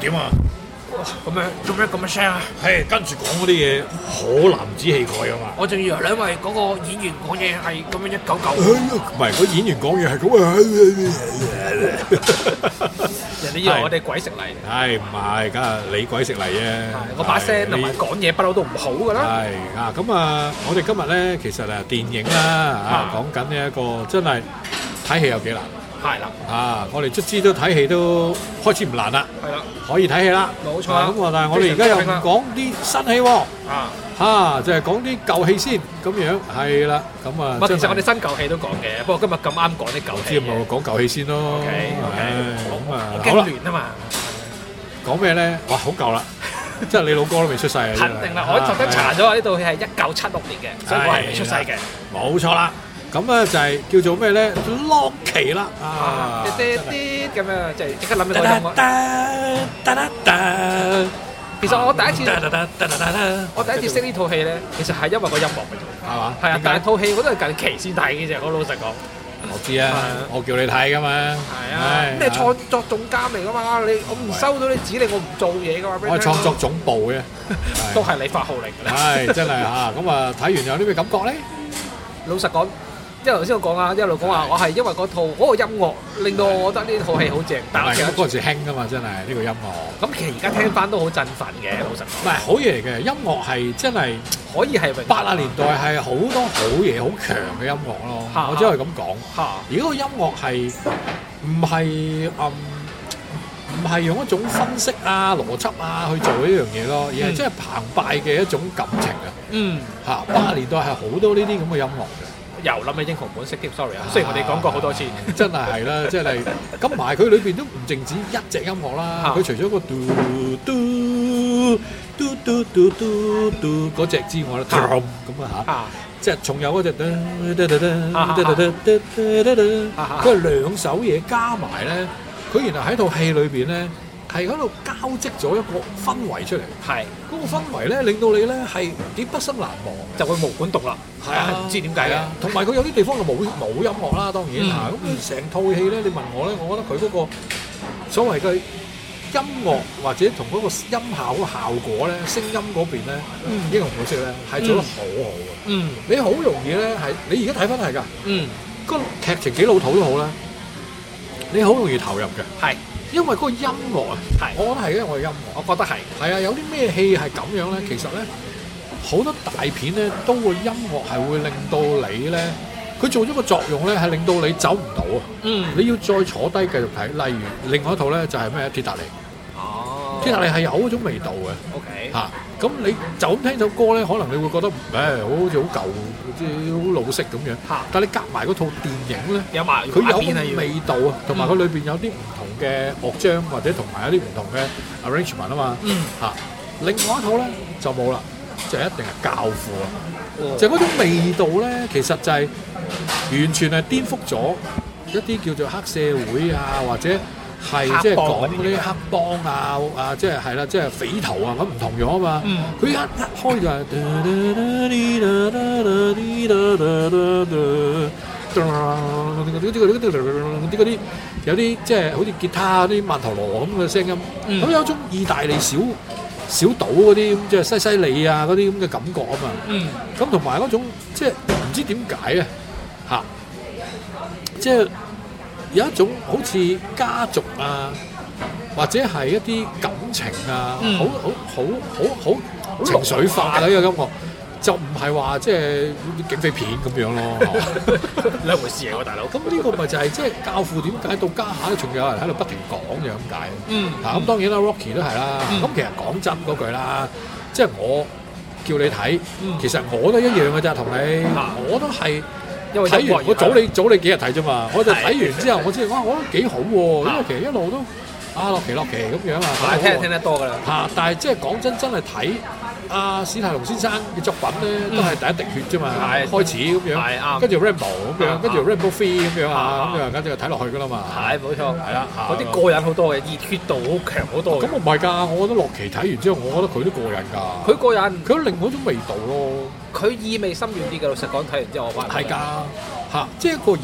點啊？ 咁樣做咩咁嘅聲啊？ 係跟住講嗰啲嘢好男子氣概啊嘛。 我仲以為因為嗰個演員講嘢係咁樣一嚿嚿， 唔係，個演員講嘢係咁啊。 人哋以為我哋鬼食泥。 係唔係？梗係你鬼食嚟啫。 我把聲同埋講嘢不嬲都唔好噶啦。 係啊，咁啊，我哋今日咧其實啊電影啦講緊呢一個真係睇戲有幾難。 係啦， 我哋卒之都睇戲都開始唔難啦， 係啦， 可以睇戲啦， 冇錯。 咁但係我哋而家又唔講啲新戲喎，就係講啲舊戲先，咁樣係啦，咁啊。 其實我哋新舊戲都講嘅，不過今日咁啱講啲舊戲。 知咪講舊戲先咯。咁啊，好啦， 亂啊嘛。講咩咧？哇，好舊啦，即係你老哥都未出世啊。 肯定啦，我特登查咗呢套戲係1976年嘅，所以我係未出世嘅。 冇錯啦。咁咧就係叫做咩咧？洛奇啦， 啲咁樣，就即刻諗起個音樂。其實我第一次識呢套戲咧，其實係因為個音樂嘅啫， 係嘛？ 係啊，但係套戲我都係近期先睇嘅啫。我老實講， 我知啊，我叫你睇噶嘛。 係啊，咩創作總監嚟噶嘛？我唔收到你指令，我唔做嘢噶嘛。 我係創作總部嘅， 都係你發號令㗎啦。 係真係嚇，咁啊睇完有啲咩感覺咧？ 老實講。因為頭先我講啊，一路講話我係因為嗰套嗰個音樂令到我覺得呢套戲好正。但係其實嗰陣時興㗎嘛，真係呢個音樂。 咁其實而家聽翻都好振奮嘅，老實講。 唔係好嘢嚟嘅，音樂係真係可以係 80年代係好多好嘢好強嘅音樂咯。我只可以咁講。而嗰個音樂係唔係用一種分析啊、邏輯啊去做呢樣嘢咯，而係真係澎湃嘅一種感情啊。80年代係好多呢啲咁嘅音樂嘅。 又諗起英雄本色添 ，sorry 啊，雖然我哋講過好多次， 真係啦，即係咁埋佢裏邊都唔淨止一隻音樂啦，佢除咗個嘟嘟嘟嘟嘟嘟嘟嗰隻之外咧，咁啊即係仲有嗰隻佢係兩首嘢加埋咧，佢原來喺套戲裏邊咧係喺度交織咗一個氛圍出嚟， 係嗰個氛圍咧令到你咧係幾畢生難忘， 就會毛管動啦。係啊，唔知點解啊。 同埋佢有啲地方就冇音樂啦，當然嚇。咁成套戲咧，你問我咧，我覺得佢嗰個所謂嘅音樂或者同嗰個音效嗰個效果咧，聲音嗰邊咧，英雄本色咧係做得好好嘅。你好容易咧係，你而家睇翻係㗎。個劇情幾老土都好啦，你好容易投入嘅。係。因為嗰個音樂啊，我覺得係因為我嘅音樂，我覺得係。係啊，有啲咩戲係咁樣咧？其實咧，好多大片咧，都個音樂係會令到你咧，佢做咗個作用咧，係令到你走唔到啊。你要再坐低繼續睇。例如另外一套咧，就係咩鐵達尼。鐵達尼係有嗰種味道嘅。OK。嚇，咁你就咁聽首歌咧，可能你會覺得好似好舊，即係好老式咁樣。但係你夾埋嗰套電影咧，佢有個味道啊，同埋佢裏邊有啲唔同嘅樂章或者同埋有啲唔同嘅 arrangement 啊嘛。另外一套咧就冇啦，就一定係教父啦。就嗰種味道咧，其實就係完全係顛覆咗一啲叫做黑社會啊，或者係即係講嗰啲黑幫啊，即係係啦，即係匪頭啊，咁唔同咗啊嘛。佢一開就係嗰啲有啲即係好似吉他啲曼陀羅咁嘅聲音，咁有一種意大利小島嗰啲咁即係西西里啊嗰啲咁嘅感覺啊嘛。咁同埋嗰種即係唔知點解啊嚇，即係有一種好似家族啊，或者係一啲感情啊，好情緒化嘅呢個音樂。就唔係話即係警匪片咁樣咯， 兩回事嚟喎，大佬。 咁呢個咪就係即係教父點解到家下都仲有人喺度不停講就咁解。咁當然啦 ，Rocky 都係啦。咁其實講真嗰句啦，即係我叫你睇，其實我都一樣嘅咋，同你，我都係睇完，我早你幾日睇啫嘛，我就睇完之後，我知我覺得幾好喎，因為其實一路都洛奇咁樣啊， 聽得多㗎啦。 但係即係講真係睇。史泰龍先生嘅作品咧，都係第一滴血啫嘛，開始咁樣，跟住 Rambo 咁樣，跟住 Rambo 3咁樣啊，咁樣跟住就睇落去噶啦嘛。 係冇錯，係啦，嗰啲過癮好多嘅，熱血度好強好多。 咁我唔係㗎，我覺得洛奇睇完之後，我覺得佢都過癮㗎。佢過癮，佢有另外一種味道咯。 佢意味深遠啲嘅，老實講，睇完之後我覺得係㗎嚇，即係一個人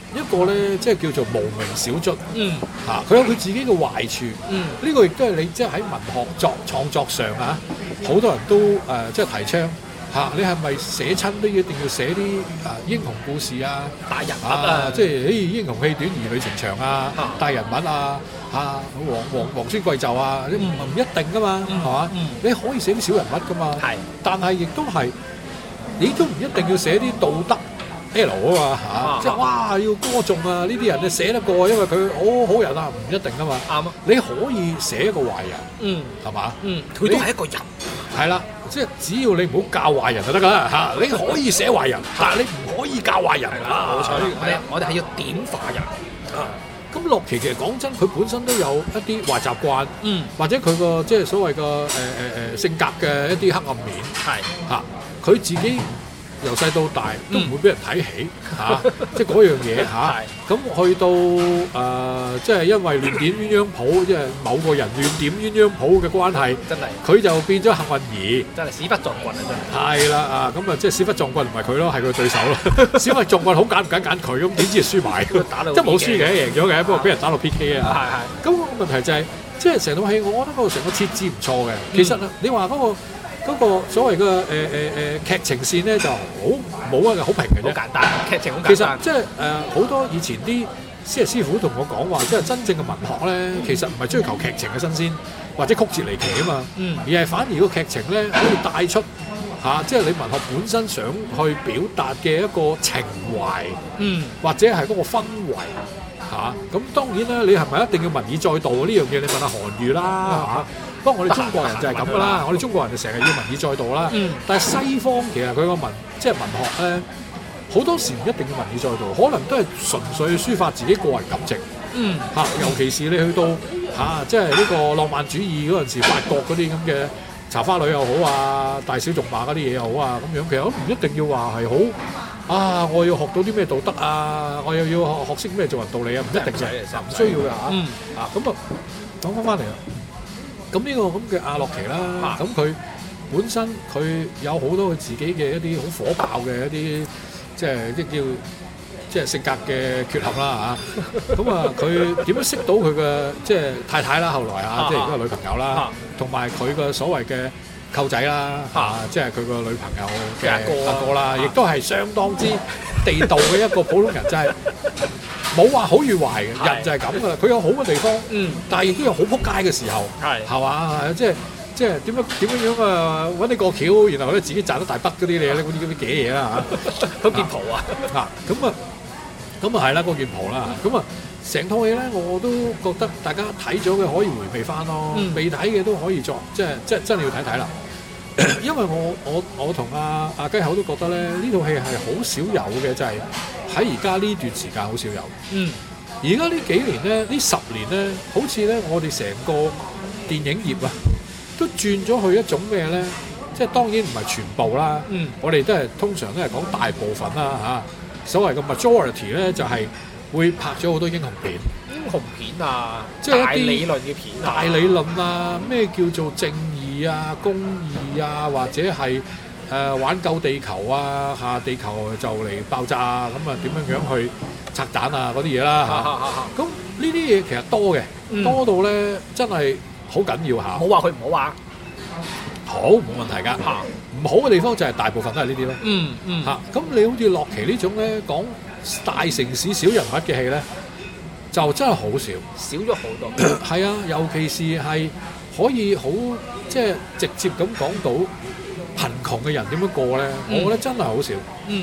一個咧，即係叫做無名小卒嚇，佢有佢自己嘅壞處。呢個亦都係你即係喺文學創作上啊，好多人都即係提倡嚇，你係咪寫親都一定要寫啲英雄故事啊、 大人物啊， 即係英雄氣短兒女情長啊、大人物啊嚇，皇孫貴胄啊，唔一定噶嘛，係嘛？你可以寫啲小人物噶嘛，但係亦都係你都唔一定要寫啲道德。L 啊嘛嚇，即係哇要歌頌啊！呢啲人你寫得過，因為佢好好人啊，唔一定噶嘛。啱啊！你可以寫一個壞人，係嘛？ 佢都係一個人。 係啦，即係只要你唔好教壞人就得㗎啦嚇。你可以寫壞人，但係你唔可以教壞人啦。冇錯， 我哋係要點化人。 咁洛奇其實講真，佢本身都有一啲壞習慣，或者佢個即係所謂個性格嘅一啲黑暗面，係嚇佢自己。由細到大都唔會俾人睇起嚇，即係嗰樣嘢嚇。咁去到即係因為亂點鴛鴦譜，即係某個人亂點鴛鴦譜嘅關係，真係佢就變咗幸運兒，真係屎忽撞棍啊！真係係啦咁啊，即係屎忽撞棍唔係佢咯，係佢對手咯。屎忽撞棍好揀唔揀佢咁，點知係輸埋，即係冇輸嘅，贏咗嘅，不過俾人打到 PK 啊！咁個問題就係，即係成套戲，我覺得嗰個成個設置唔錯嘅。其實你話嗰個所謂嘅劇情線咧就好冇啊，好平嘅啫，好簡單，劇情好簡單。其實即係好多以前啲師傅同我講話，即係真正嘅文學咧，其實唔係追求劇情嘅新鮮或者曲折離奇啊嘛，而係反而個劇情咧可以帶出即係你文學本身想去表達嘅一個情懷，或者係嗰個氛圍。咁當然啦，你係咪一定要文以載道呢樣嘢？你問下韓愈啦不過我哋中國人就係咁噶啦，我哋中國人就成日要文以載道啦。但係西方其實佢個即係文學咧，好多時唔一定要文以載道，可能都係純粹抒發自己個人感情。尤其是你去到即係呢個浪漫主義嗰陣時，法國嗰啲咁嘅茶花女又好啊，大小縱馬嗰啲嘢又好啊，咁樣其實都唔一定要話係好我要學到啲咩道德啊，我又要學識咩做人道理啊，唔一定嘅，唔需要嘅咁講翻嚟啦。咁呢個咁嘅阿洛奇啦，咁佢本身佢有好多佢自己嘅一啲好火爆嘅一啲即係即係性格嘅缺陷啦咁佢點樣識到佢嘅即係太太啦？後來即係而家女朋友啦，同埋佢嘅所謂嘅舅仔啦即係佢個女朋友嘅阿哥啦，亦都係相當之地道嘅一個普通人，就係冇話好與壞嘅人就係咁噶啦。佢有好嘅地方，但係亦都有好撲街嘅時候，係嘛？即係點樣揾你個橋，然後咧自己賺得大筆嗰啲嘢咧，嗰啲嘅嘢啦嗰件袍咁係啦，嗰件袍啦，成套戲咧我都覺得大家睇咗嘅可以回味翻咯，未睇嘅都可以作，即係真係要睇睇啦。因為我同阿雞口都覺得咧，呢套戲係好少有嘅，就係喺而家呢段時間好少有。而家呢幾年咧，呢10年咧，好似咧我哋成個電影業都轉咗去一種咩咧？即係當然唔係全部啦，我哋通常都係講大部分啦所謂嘅 majority 咧，就係會拍咗好多英雄片。英雄片啊，即係一啲大理論嘅片大理論啊，咩叫做正義啊、公義啊，或者係挽救地球啊，地球就嚟爆炸啊，咁點樣去拆彈啊嗰啲嘢啦咁呢啲嘢其實多嘅，多到咧真係好緊要下。冇話佢唔好啊，好冇問題㗎。唔好嘅地方就係大部分都係呢啲咯。咁你好似洛奇呢種咧講大城市小人物嘅戲咧，就真係好少，少咗好多。係啊，尤其是係可以好即係直接咁講到貧窮嘅人點樣過咧，我覺得真係好少。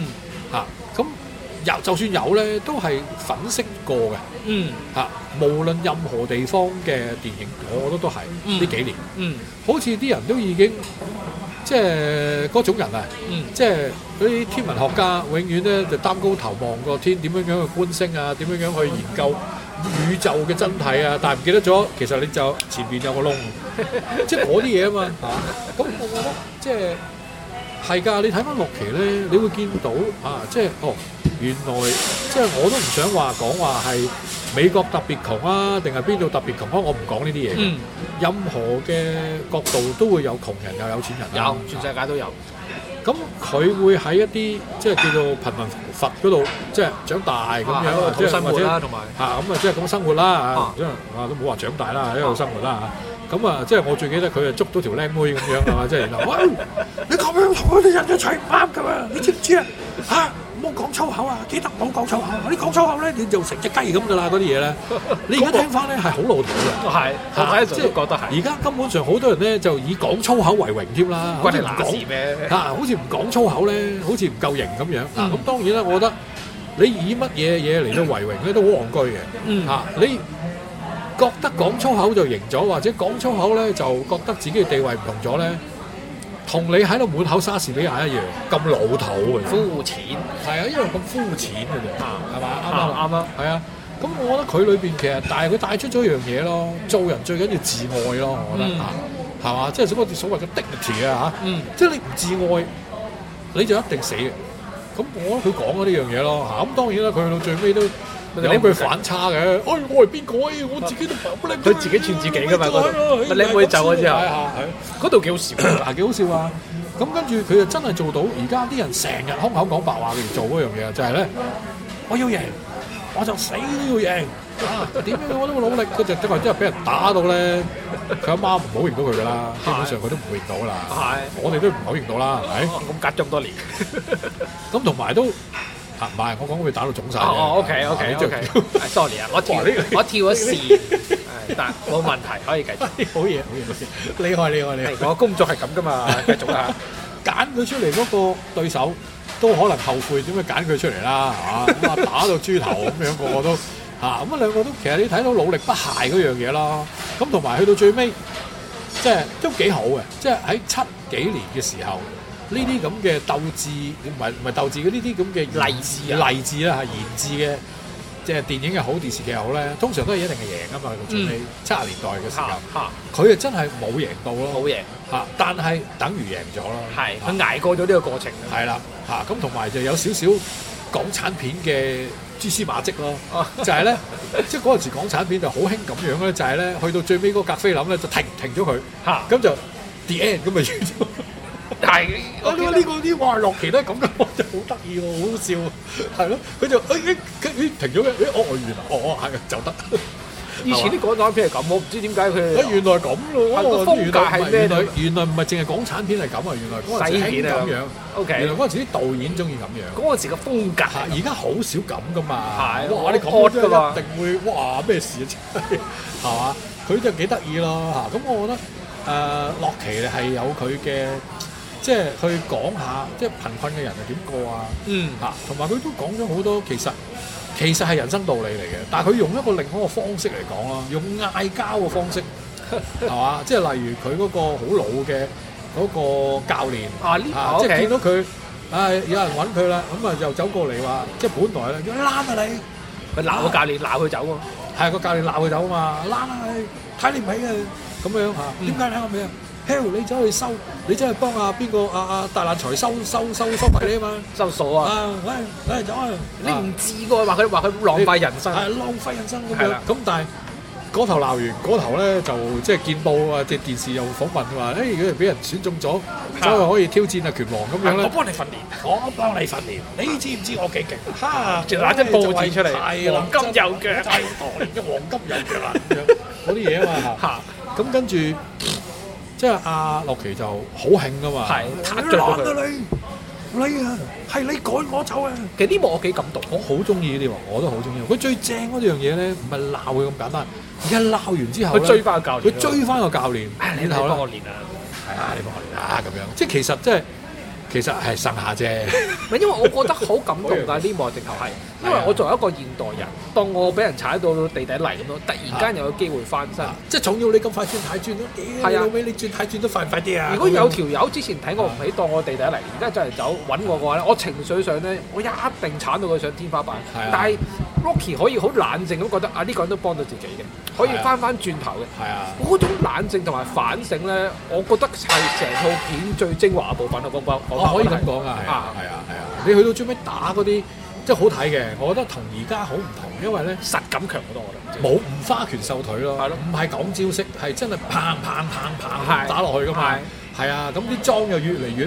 咁就算有咧，都係粉飾過嘅。無論任何地方嘅電影，我覺得都係呢幾年。好似啲人都已經即係嗰種人啊，即係嗰啲天文學家，永遠咧就擔高頭望個天，點樣樣去觀星啊，點樣樣去研究宇宙嘅真諦啊，但係唔記得咗，其實你就前邊有個窿，即係嗰啲嘢啊嘛。咁我覺得即係係㗎，你睇翻洛奇咧，你會見到即係原來即係我都唔想講話係美國特別窮啊，定係邊度特別窮啊？我唔講呢啲嘢。任何嘅角度都會有窮人又有錢人。有，全世界都有。 咁佢會喺一啲即係叫做貧民窟嗰度，即係長大咁樣， 即係生活啦，同埋咁啊，即係咁生活啦即係都冇話長大啦，喺度生活啦咁啊，即係我最記得佢啊捉到條靚妹咁樣係嘛，即係喂，你咁樣同我哋人一齊唔啱㗎嘛，你知唔知啊？唔好講粗口啊！記得唔好講粗口，你講粗口咧，你就成隻雞咁㗎啦！嗰啲嘢咧，你而家聽翻咧係好老土嘅， 係我睇即係覺得係。 而家根本上好多人咧就以講粗口為榮添啦， 關你乸事咩？ 好似唔講粗口咧，好似唔夠型咁樣。咁當然啦，我覺得你以乜嘢嘢嚟到為榮咧，都好戇居嘅。你覺得講粗口就型咗，或者講粗口咧就覺得自己嘅地位唔同咗咧？同你喺度滿口莎士比亞一樣咁老土嘅， 膚淺係啊，因為咁膚淺嘅啫，係嘛？啱啊， 係啊。咁我覺得佢裏邊其實，但係佢帶出咗一樣嘢咯，做人最緊要自愛咯，我覺得係嘛？即係所謂嘅 dignity 啊即係你唔自愛，你就一定死嘅。咁我覺得佢講咗呢樣嘢咯咁當然啦，佢去到最尾都有句反差嘅，我係邊個？我自己都佢自己串自己㗎嘛嗰度，咪靚妹走咗之後，嗰度幾好笑幾好笑啊！咁跟住佢就真係做到，而家啲人成日空口講白話嚟做嗰樣嘢，就係咧，我要贏，我就死都要贏點樣我都會努力。佢就真係俾人打到咧，佢阿媽唔好認到佢㗎啦，基本上佢都唔會認到啦。我哋都唔好認到啦，係咪？ 咁隔咗咁多年， 咁同埋都。唔係，我講佢打到腫晒。 OK，sorry 啊，我跳咗線，但冇問題，可以繼續。 好嘢，厲害！ 我工作係咁噶嘛，繼續啦。 揀佢出嚟嗰個對手都可能後悔點解揀佢出嚟啦，咁打到豬頭咁樣，個個都咁兩個都其實你睇到努力不懈嗰樣嘢啦。咁同埋去到最尾，即係都幾好嘅，即係喺70幾年嘅時候。呢啲咁嘅鬥智，唔係鬥智嘅呢啲咁嘅勵志啦言志嘅，即係電影又好，電視劇又好咧，通常都係一定係贏啊嘛。到最尾70年代嘅時候，佢真係冇贏到咯， 冇贏但係等於贏咗咯。 係佢捱過咗呢個過程。 係啦咁同埋就有少少港產片嘅蛛絲馬跡咯，就係咧，即係嗰陣時港產片就好興咁樣咧，就係咧去到最尾嗰個格菲林咧就停咗佢，咁就 the end 咁咪完咗。 係， 我覺得呢個啲話洛奇都係咁嘅，就好得意喎，好好笑，係咯，佢就停咗嘅，原來係就得。 以前啲港產片係咁，我唔知點解佢。 原來咁咯， 個風格係咩？ 原來唔係淨係港產片係咁啊，原來嗰陣時興咁樣。 OK， 原來嗰陣時啲導演中意咁樣。 嗰陣時嘅風格， 而家好少咁噶嘛。 係， 哇！你講真一定會哇咩事啊？真係係嘛？佢就幾得意咯咁我覺得洛奇係有佢嘅。即係去講下，即係貧困嘅人係點過啊？同埋佢都講咗好多，其實係人生道理嚟嘅。但係佢用一個另外一個方式嚟講啦，用嗌交嘅方式係嘛？即係例如佢嗰個好老嘅嗰個教練即係見到佢有人揾佢啦，咁又走過嚟話，即係本來咧要攬啊你， 佢鬧個教練鬧佢走喎， 係個教練鬧佢走啊嘛，攬啊你，睇你唔起啊咁樣點解睇我唔起啊？你走去收，你走去幫邊個大爛財收費你啊嘛， 收數啊！ 喂走啊！ 你唔知㗎，話佢浪費人生， 係浪費人生咁樣。咁但係嗰頭鬧完，嗰頭咧就即係見報啊！即係電視又訪問話，如果俾人選中咗，走去可以挑戰拳王咁樣咧。 我幫你訓練， 你知唔知我幾勁？ 仲拿張報紙出嚟，黃金右腳， 就係當年嘅黃金右腳啦咁樣嗰啲嘢啊嘛咁跟住。即係阿洛奇就好興噶嘛， 撻著佢。 你係你趕我走啊！ 其實呢幕我幾感動， 我好中意呢啲喎，我都好中意。佢最正嗰樣嘢咧，唔係鬧佢咁簡單，而係鬧完之後佢追翻個教練， 然後幫我練啊！ 你幫我練啊！咁樣，即係其實係剩下啫。 唔係因為我覺得好感動㗎，呢幕直頭係，因為我作為一個現代人，當我俾人踩到地底泥咁樣，突然間有個機會翻身， 即係仲要你咁快轉太轉咯，屌！老尾你轉太轉都快唔快啲啊？ 如果有條友之前睇我唔起，當我地底泥，而家真係走揾我嘅話咧，我情緒上咧，我一定鏟到佢上天花板。但係 Rocky 可以好冷靜咁覺得呢個人都幫到自己嘅，可以翻轉頭嘅。係啊，嗰種冷靜同埋反省咧，我覺得係成套片最精華嘅部分咯， 可以咁講啊，係啊，你去到最尾打嗰啲，即係好睇嘅。我覺得同而家好唔同，因為咧實感強好多，我覺得冇唔花拳繡腿咯，唔係講招式，係真係砰打落去噶嘛。係啊，咁啲裝又越嚟越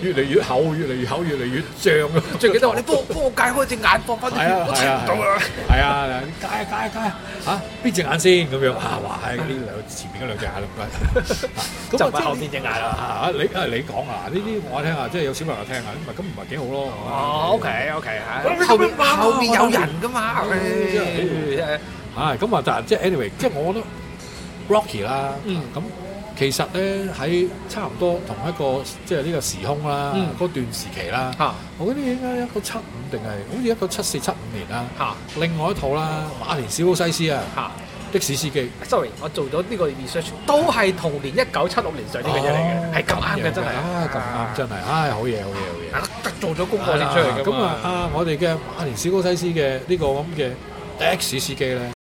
越嚟越厚，越嚟越厚，越嚟越脹。 最記得話你幫我戒開隻眼，放翻啲血，我睇唔到啊！ 係啊，戒嚇邊隻眼先咁樣啊？哇！係呢前面嗰兩隻眼咁就唔係後邊隻眼啦。 你講啊？呢啲我聽下，即係有小朋友聽啊，咁唔係幾好咯。 哦，OK，係後邊有人噶嘛？ 咁啊，但係即係 anyway，即係我覺得 Rocky 啦，咁其實咧喺差唔多同一個即係呢個時空啦，嗰段時期啦，我覺得應該1975定係好似1974、75年啦。另外一套啦，馬田史高西斯啊，的士司機。 Sorry， 我做咗呢個 research， 都係同年1976年上呢個嘢嚟嘅，係咁啱嘅真係。 咁啱真係，好嘢。 做咗功課先出嚟㗎嘛。 咁我哋嘅馬田史高西斯嘅呢個咁嘅的士司機咧。